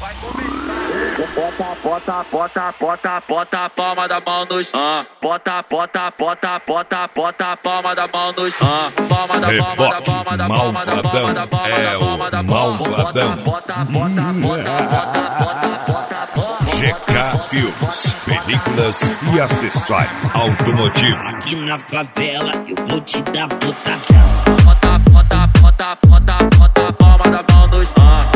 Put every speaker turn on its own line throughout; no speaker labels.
Bota a palma da mão no chão. Bota a palma da mão no chão. Palma da palma da palma da palma da palma da
Malvadão.
Bota.
GK Filmes, películas e acessórios automotivo.
Aqui na favela eu vou te dar botadão.
Bota a palma da mão no chão.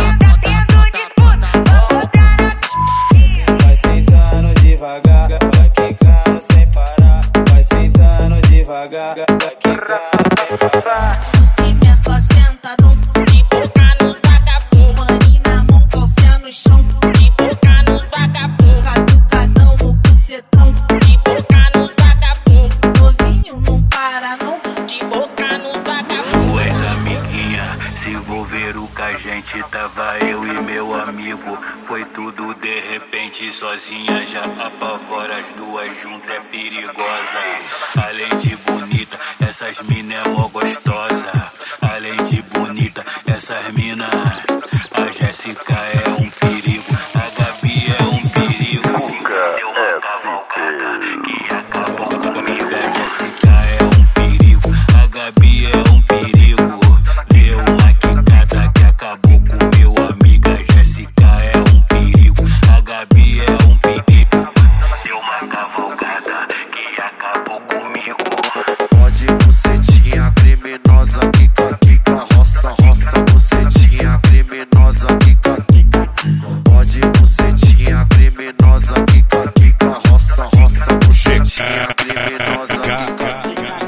Vai sentando devagar, vai quicando sem parar. Vai sentando devagar, vai quicando sem parar.
Por cima é só sentadão, de boca no vagabundo. Maninho na mão, calcinha no chão, de boca no vagabundo. Catucadão no bucetão, de boca no vagabundo. Novinho não para não, de boca no vagabundo.
Tu és amiguinha, se envolveram com a gente. Tava eu e meu amigo, foi tudo de repente. Sozinha já apavora, as duas juntas é perigosa. Além de bonita, essas mina é mó gostosa. Além de bonita, essas mina, a Jéssica é um perigo, a Gabi é um perigo. Deu uma cavalgada que acabou comigo. A Jéssica é um perigo, a Gabi é um perigo. Deu uma quicada que acabou com meu amigo. A Jéssica é um perigo, a Gabi é um perigo. Deu uma cavalgada que acabou comigo.
Pode bucetinha criminosa, quica, roça, bucetinha criminosa, quica. Pode bucetinha criminosa, quica, roça, bucetinha criminosa, quica.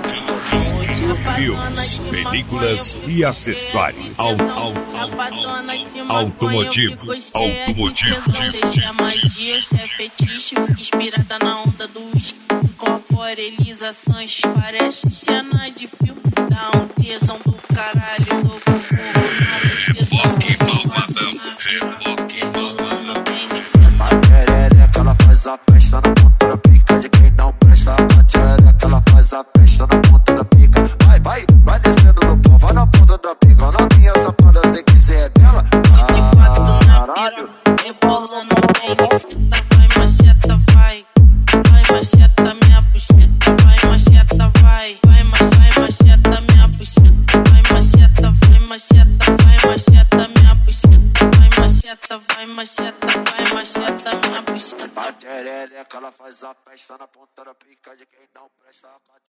Filmes, películas e acessórios automotivo.
Cê é magia, cê é fetiche. Fica inspirada na onda do whisky. Incorpora elisações, parece cena de filme. Dá um tesão do caralho, louco fogo
Reboque malvadão.
A perereca ela faz a festa na ponta da pica de quem não presta. A perereca ela faz a festa na ponta da pica. Vai descendo no pau, vai na ponta da pica. Novinha safada, sei que cê é bela.
24 na pira, rebolando bem de fita. Vai macheta, vai macheta minha bucheta. Vai macheta, vai macheta minha bucheta. Vai macheta minha bucheta. Vai macheta minha bucheta.
A perereca ela faz a festa na ponta da pica de quem não presta.